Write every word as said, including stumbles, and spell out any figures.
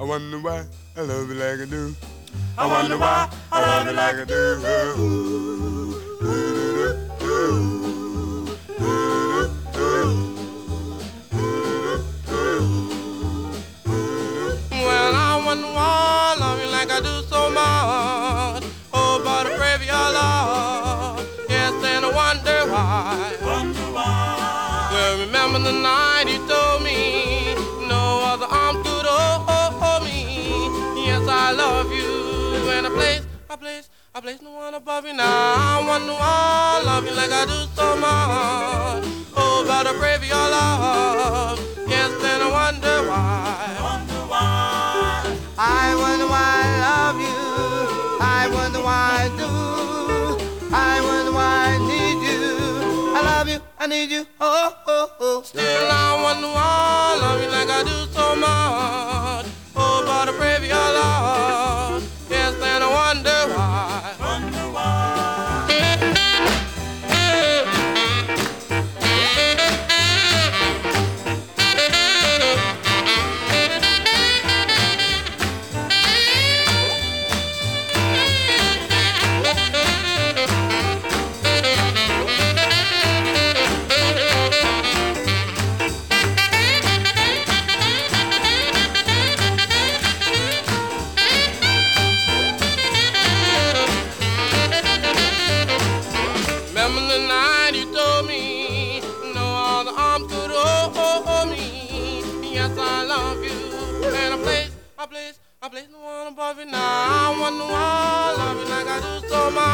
wonder why I love you like I do. I wonder why I love you like I do. Well, I wonder why I love you like I do so much. Oh, but I pray for your love. Yes, and I wonder why. Wonder why. Well, remember the night you told me no other arms could hold me. Yes, I love you, and I place, I place, I place no one above you now. I wonder why I love you like I do so much. Oh, but I pray for your love. Yes, and I wonder why. Wonder why. I wonder why I love you. I wonder why I do. I wonder why I need you. I love you, I need you. Oh, oh, oh. Still I wonder why I love you like I do so much. Oh, but I pray for your love. Yes, and I wonder why. Wonder why. Remember the night you told me no other arm could hold me. Yes, I love you, and I place, I place, I place no one above you now. I wonder why I love you like I do so much.